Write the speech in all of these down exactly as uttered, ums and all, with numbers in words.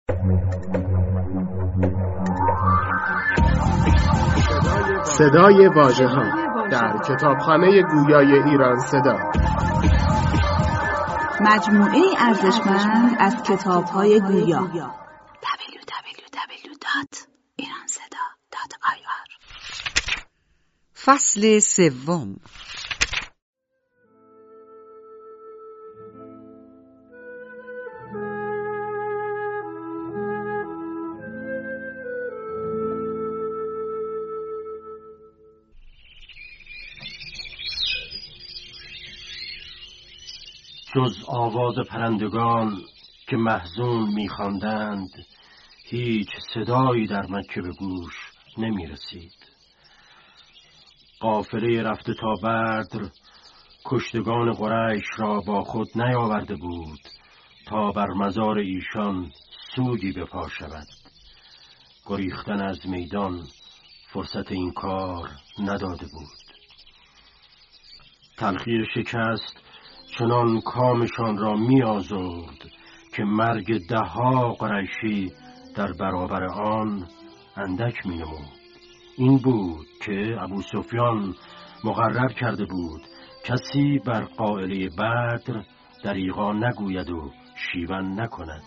صدای واژه‌ها در کتابخانه گویای ایران صدا، مجموعه ارزشمند از کتاب‌های گویا. دبلیو دبلیو دبلیو دات ایران صدا دات آی آر. فصل سوم. جز آواز پرندگان که محزون می‌خواندند، هیچ صدایی در مکه به گوش نمی رسید. قافله رفته تا بدر کشتگان قریش را با خود نیاورده بود تا بر مزار ایشان سودی به پا شود. گریختن از میدان فرصت این کار نداده بود. تلخی شکست چنان کامشان را می آزرد که مرگ ده ها قریشی در برابر آن اندک می نمود. این بود که ابو سفیان مقرر کرده بود کسی بر قائله بدر دریغا نگوید و شیون نکند.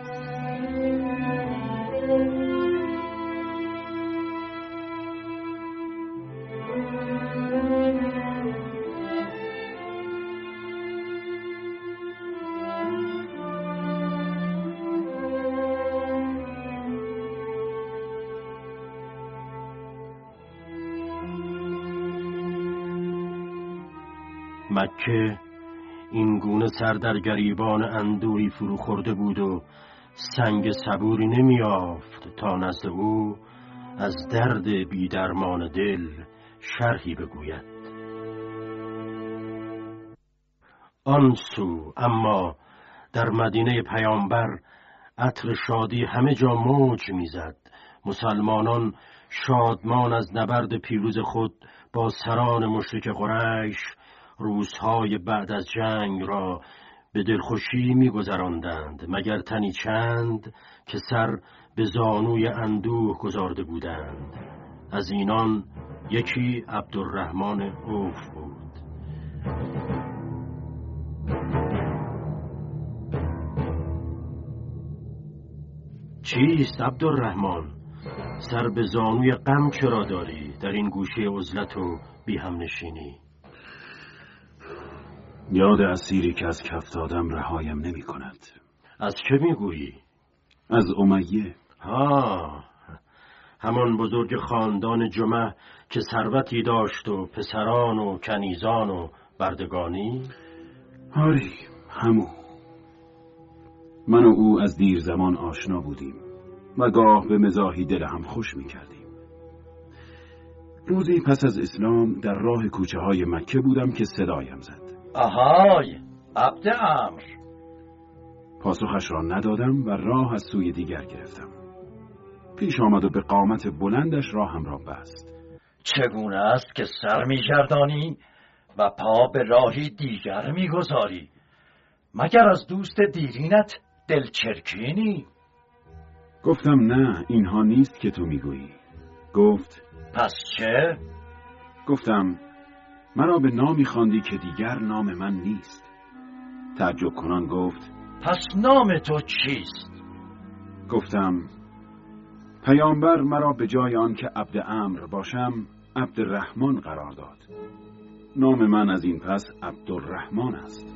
مکه این گونه سر در گریبان اندوهی فرو خورده بود و سنگ صبوری نمی یافت تا نزد او از درد بی درمان دل شرحی بگوید. آن سو اما در مدینه پیامبر عطر شادی همه جا موج میزد. مسلمانان شادمان از نبرد پیروز خود با سران مشرک قریش روزهای بعد از جنگ را به دلخوشی می‌گذراندند، مگر تنی چند که سر به زانوی اندوه گذارده بودند. از اینان یکی عبدالرحمن عوف بود. چیست عبدالرحمن؟ سر به زانوی غم چرا داری در این گوشه عزلت و بی هم نشینی؟ یاد اسیری که از کف دادم رهایم نمی کند. از چه میگویی؟ از امیه. ها، همان بزرگ خاندان جمح که ثروتی داشت و پسران و کنیزان و بردگانی؟ آری، همو. من و او از دیر زمان آشنا بودیم و گاه به مزاحی دل هم خوش می کردیم. روزی پس از اسلام در راه کوچه های مکه بودم که صدایم زد. آهای، عبد امر. پاسخش را ندادم و راه از سوی دیگر گرفتم. پیش آمد و به قامت بلندش راهم را بست. چگونه است که سر می‌گردانی و پا به راهی دیگر می‌گذاری؟ مگر از دوست دیرینت دلچرکینی؟ گفتم نه، اینها نیست که تو میگویی. گفت پس چه؟ گفتم مرا به نامی خواندی که دیگر نام من نیست. تعجب کنان گفت پس نام تو چیست؟ گفتم پیامبر مرا به جای آن که عبد امر باشم عبدالرحمن قرار داد. نام من از این پس عبدالرحمن است.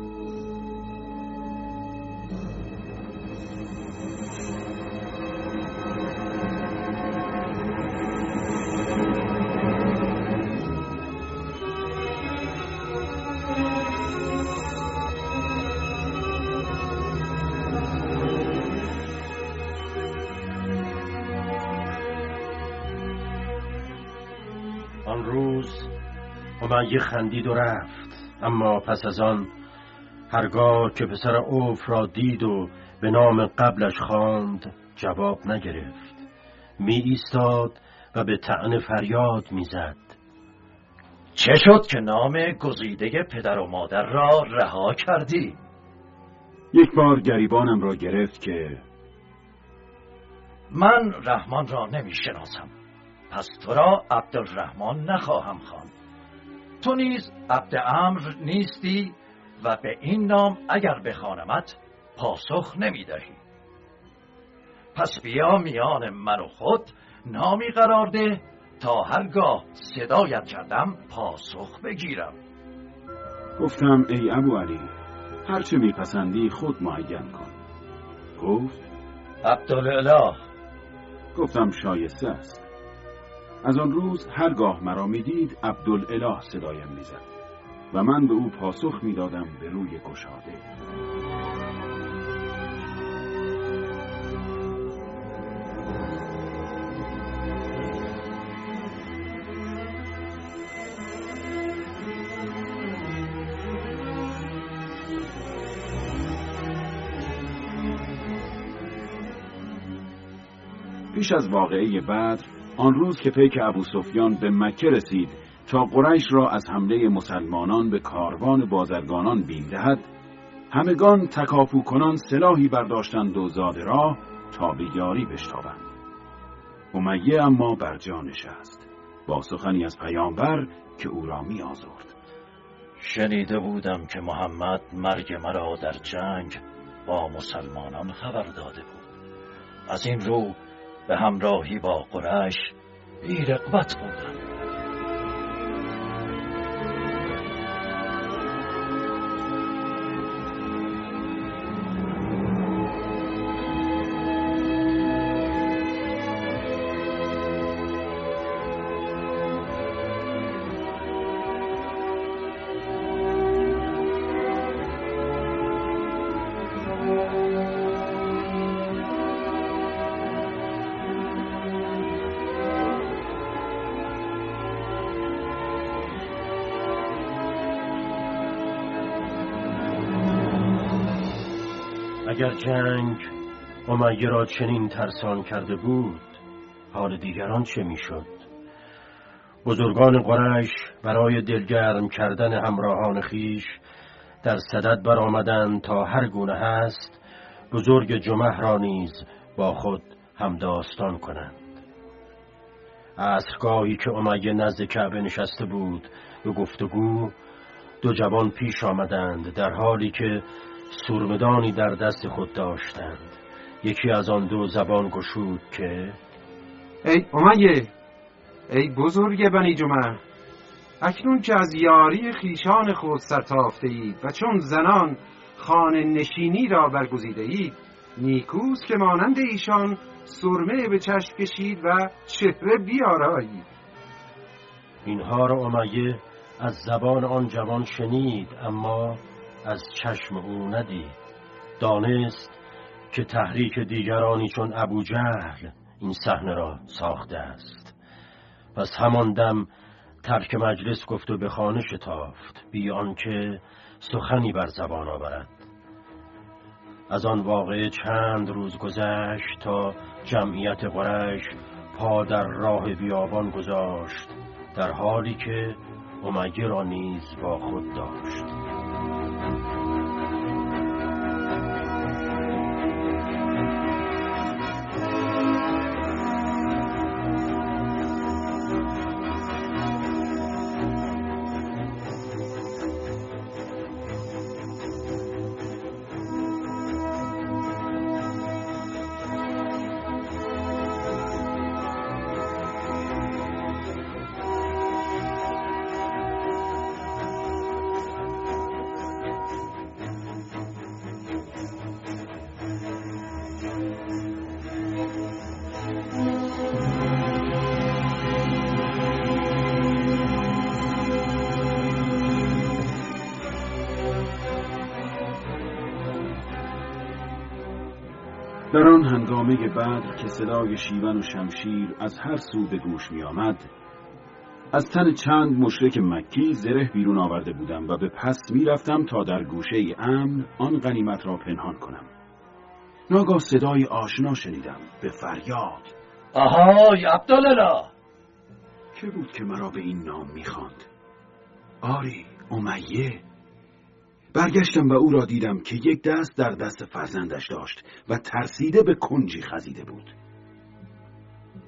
آن روز امیه خندید و رفت، اما پس از آن هرگاه که پسر عوف را دید و به نام قبلش خواند جواب نگرفت. می ایستاد و به طعنه فریاد می زد. چه شد که نام گزیده پدر و مادر را رها کردی؟ یک بار گریبانم را گرفت که من رحمان را نمی شناسم، پس تو را عبدالرحمن نخواهم خواند. تو نیز عبد عمرو نیستی و به این نام اگر بخوانمت پاسخ نمی دهی. پس بیا میان من و خود نامی قرار ده تا هرگاه صدایت کردم پاسخ بگیرم. گفتم ای ابو علی، هرچه میپسندی خود معین کن. گفت عبدالاله. گفتم شایسته است. از آن روز هرگاه مرا میدید عبدالاله صدایم میزد و من به او پاسخ میدادم به روی گشاده. پیش از واقعه بدر، آن روز که پیک ابوسفیان به مکه رسید تا قریش را از حمله مسلمانان به کاروان بازرگانان بیم دهد، همگان تکاپو کنان سلاحی برداشتند و زاد راه تا به یاری بشتابند. امیه اما بر جا نشست با سخنی از پیامبر که او را می آزرد. شنیده بودم که محمد مرگ مرا در جنگ با مسلمانان خبر داده بود. از این رو به همراهی با قریش بی رغبت بودم. اگر جنگ امیه را چنین ترسان کرده بود، حال دیگران چه میشد؟ بزرگان قریش برای دلگرم کردن همراهان خیش در صدد برآمدند تا هر گونه هست بزرگ جمح را نیز با خود همداستان کنند. عصرگاهی که امیه نزد کعبه نشسته بود به گفتگو، دو جوان پیش آمدند در حالی که سورمدانی در دست خود داشتند. یکی از آن دو زبان گشود که ای امیه، ای بزرگ بنی جمح، اکنون که از یاری خیشان خود سرتافته اید و چون زنان خانه نشینی را برگزیده اید، نیکوست که مانند ایشان سرمه به چشم کشید و چهره بیارایید. اینها را امیه از زبان آن جوان شنید، اما از چشم او ندید. دانست که تحریک دیگرانی چون ابو جهل این صحنه را ساخته است. پس همان دم ترک مجلس گفت و به خانه شتافت بی آنکه سخنی بر زبان آورد. از آن واقعه چند روز گذشت تا جمعیت قریش پا در راه بیابان گذاشت، در حالی که امیه را نیز با خود داشت. در آن هنگامه بدر که صدای شیون و شمشیر از هر سو به گوش می آمد، از تن چند مشرک مکی زره بیرون آورده بودم و به پس می رفتم تا در گوشه امن آن غنیمت را پنهان کنم. ناگاه صدای آشنا شنیدم به فریاد. آهای عبدالاله! که بود که مرا به این نام می خواند؟ آری، امیه. برگشتم و او را دیدم که یک دست در دست فرزندش داشت و ترسیده به کنجی خزیده بود.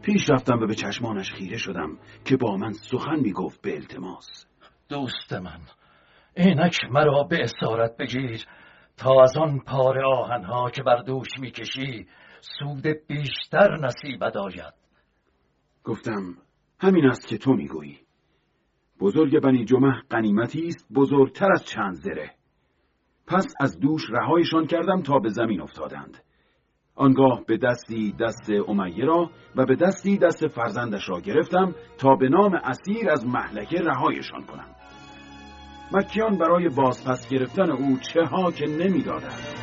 پیش رفتم و به چشمانش خیره شدم که با من سخن میگفت به التماس. دوست من، اینک مرا به اسارت بگیر تا از آن پاره آهنها که بر دوش میکشی سود بیشتر نصیبت آید. گفتم همین است که تو میگویی. بزرگ بنی جمح غنیمتی است بزرگتر از چند زره. پس از دوش رهایشان کردم تا به زمین افتادند. آنگاه به دستی دست امیه را و به دستی دست فرزندش را گرفتم تا به نام اسیر از مهلکه رهایشان کنم. مکیان برای بازپس گرفتن او چه ها که نمی دادند.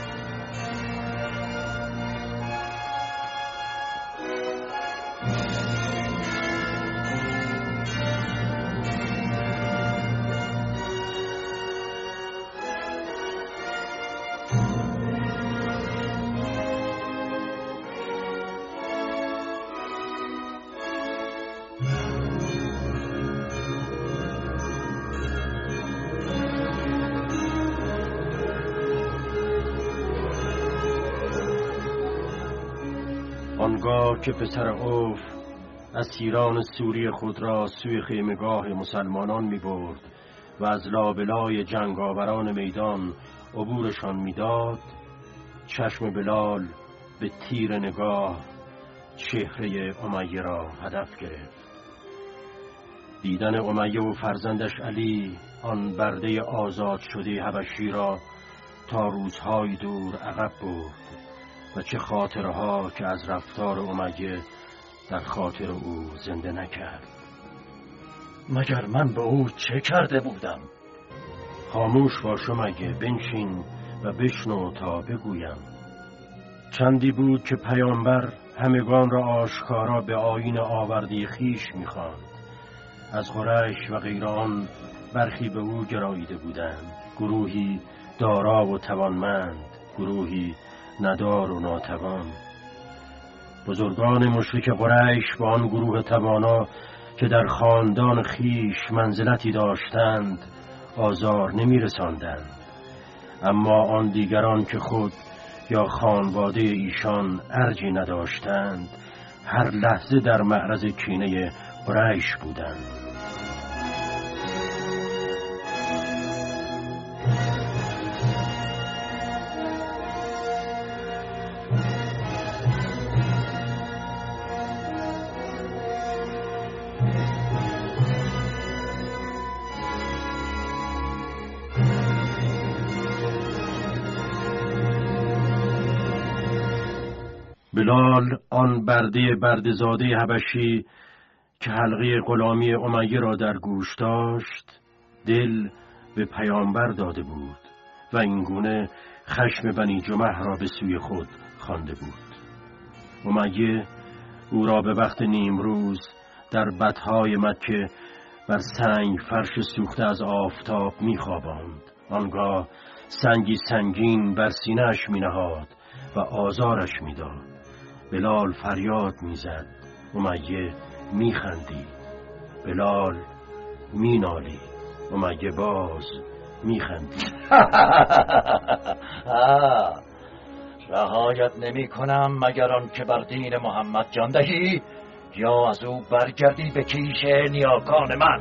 آنگاه که پسر عوف اسیران سوری خود را سوی خیمگاه مسلمانان می برد و از لابلای جنگاوران میدان عبورشان می داد، چشم بلال به تیر نگاه چهره امیه را هدف گرفت. دیدن امیه و فرزندش علی آن برده آزاد شده حبشی را تا روزهای دور عقب برد و چه خاطرها که از رفتار امیه در خاطر او زنده نکرد. مگر من به او چه کرده بودم؟ خاموش باش امیه، بنشین و بشنو تا بگویم. چندی بود که پیامبر همگان را آشکارا به آیین آوردی خیش می‌خواند. از قریش و غیر آن برخی به او گراییده بودند، گروهی دارا و توانمند، گروهی ندار و ناتوان. بزرگان مشرک قریش با آن گروه توانا که در خاندان خیش منزلتی داشتند آزار نمی رساندند، اما آن دیگران که خود یا خانواده ایشان ارجی نداشتند هر لحظه در معرض کینه قریش بودند. بلال آن برده برده‌زاده حبشی که حلقه غلامی امیه را در گوش داشت دل به پیامبر داده بود و اینگونه خشم بنی جمح را به سوی خود خوانده بود. امیه او را به وقت نیمروز در بطحای مکه بر سنگ فرش سوخته از آفتاب می‌خواباند. آنگاه سنگی سنگین بر سینه‌اش می‌نهاد و آزارش می‌داد. بلال فریاد میزد، امیه میخندید. بلال مینالید، امیه باز میخندید. رهایت نمی کنم مگر آن که بر دین محمد جان دهی یا از او برگردی به کیش نیاکان من.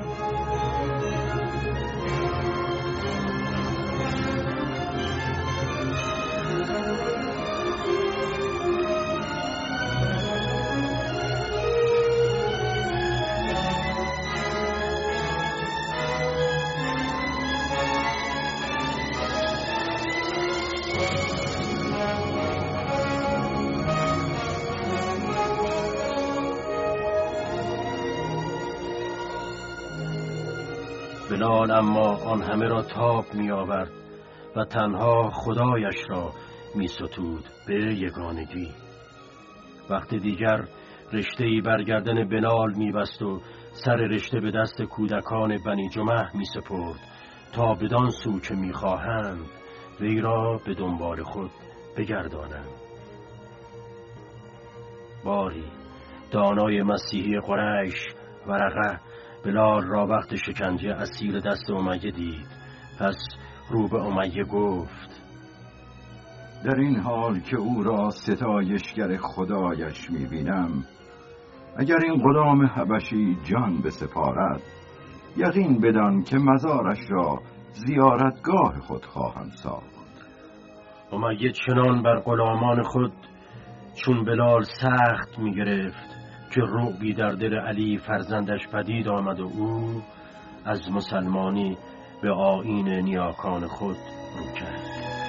بلال اما آن همه را تاب می آورد و تنها خدایش را می ستود به یگانگی. وقت دیگر رشته‌ای بر گردن بلال می بست و سر رشته به دست کودکان بنی جمح می سپرد تا بدان سو که می خواهند وی را به دنبال خود بگردانند. باری دانای مسیحی قریش ورقه بلال را وقت شکنجه اسیر دست امیه دید. پس رو به امیه گفت: در این حال که او را ستایشگر خدایش می‌بینم اگر این غلام حبشی جان بسپارد، یقین بدان که مزارش را زیارتگاه خود خواهم ساخت. امیه چنان بر غلامان خود چون بلال سخت می گرفت که رعبی در دل علی فرزندش پدید آمد و او از مسلمانی به آیین نیاکان خود رو کرد.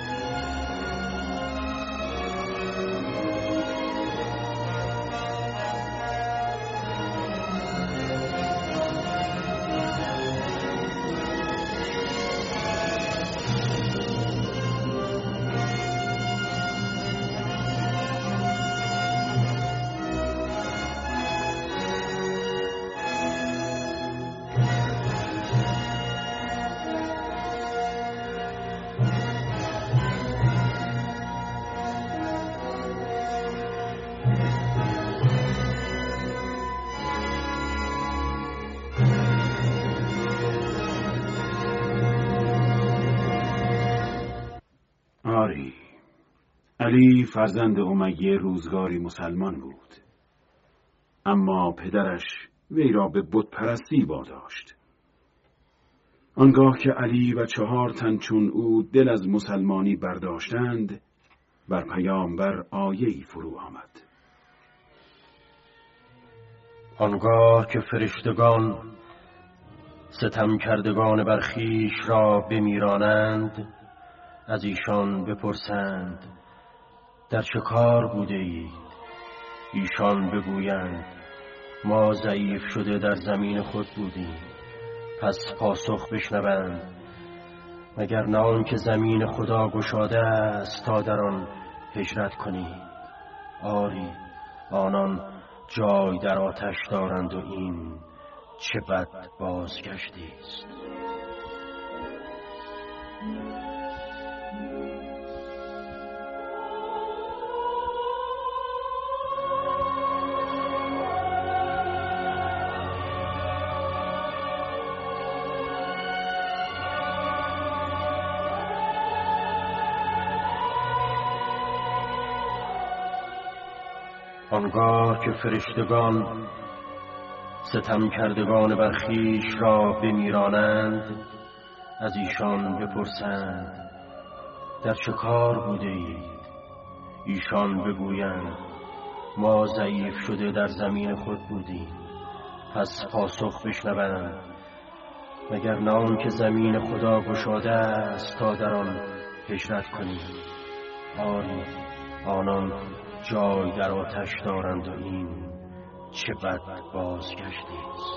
آری، علی فرزند امیه روزگاری مسلمان بود، اما پدرش وی را به بت پرستی واداشت. آنگاه که علی و چهار تن چون او دل از مسلمانی برداشتند، بر پیامبر آیه‌ای فرو آمد. آنگاه که فرشتگان ستم کردگان بر خویش را بمیرانند، از ایشان بپرسند در چه کار بوده اید؟ ایشان بگویند ما ضعیف شده در زمین خود بودیم. پس پاسخ بشنوند مگر نه آن که زمین خدا گشاده است تا در آن هجرت کنید؟ آری، آنان جای در آتش دارند و این چه بد بازگشتی است. آنگاه که فرشتگان ستم کردگان بر خویش را بمیرانند، از ایشان بپرسند در چه کار بوده اید؟ ایشان بگویند ما ضعیف شده در زمین خود بودیم. پس پاسخ بشنوند مگر نه آن که زمین خدا گشاده است تا در آن هجرت کنید؟ آری، آنان جای در آتش دارند و این چه بد بازگشتی است.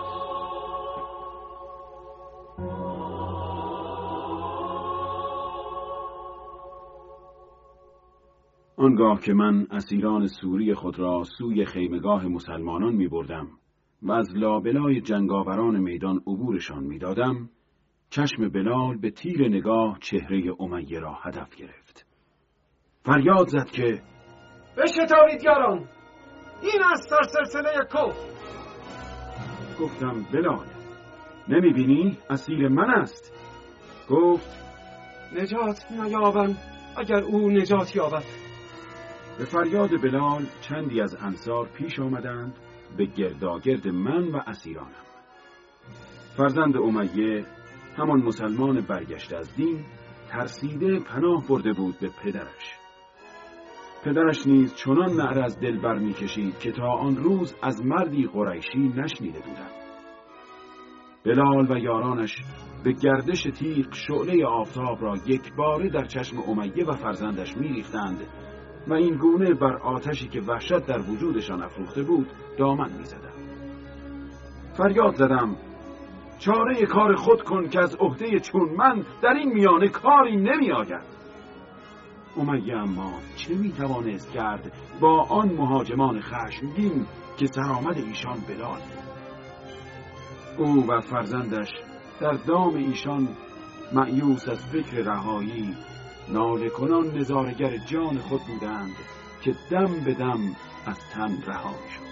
آنگاه که من اسیران سوری خود را سوی خیمگاه مسلمانان می بردم و از لابلای جنگاوران میدان عبورشان می دادم، چشم بلال به تیر نگاه چهره امیه را هدف گرفت. فریاد زد که بشتابید یاران، این است سرسلسله کفر. گفتم بلال، نمی بینی اسیر من است؟ گفت نجات نیابم اگر او نجات یابد. به فریاد بلال چندی از انصار پیش آمدند به گرداگرد من و اسیرانم. فرزند امیه، همان مسلمان برگشته از دین، ترسیده پناه برده بود به پدرش. پدرش نیز چنان نعره از دل بر می کشید که تا آن روز از مردی قریشی نشنیده بودم. بلال و یارانش به گردش تیغ شعله آفتاب را یک باره در چشم امیه و فرزندش می ریختند و این گونه بر آتشی که وحشت در وجودشان افروخته بود دامن می زدم. فریاد زدم چاره کار خود کن که از عهده چون من در این میانه کاری نمی آید. امیه اما چه می توانست کرد با آن مهاجمان خشمگین که سرآمد ایشان بلال؟ او و فرزندش در دام ایشان مأیوس از فکر رهایی ناله کنان نظارگر جان خود بودند که دم به دم از تن رها شد.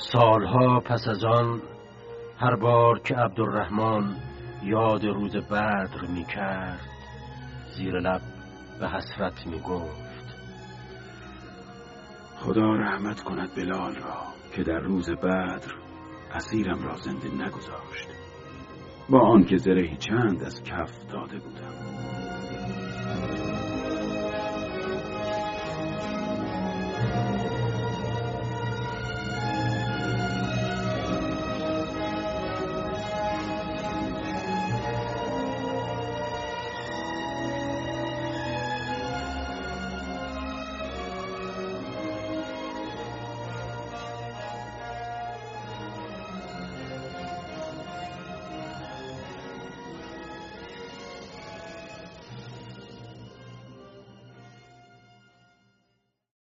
سالها پس از آن هر بار که عبدالرحمن یاد روز بدر می کرد زیر لب به حسرت می گفت: خدا رحمت کند بلال را که در روز بدر اسیرم را زنده نگذاشت، با آنکه زرهی چند از کف داده بودم.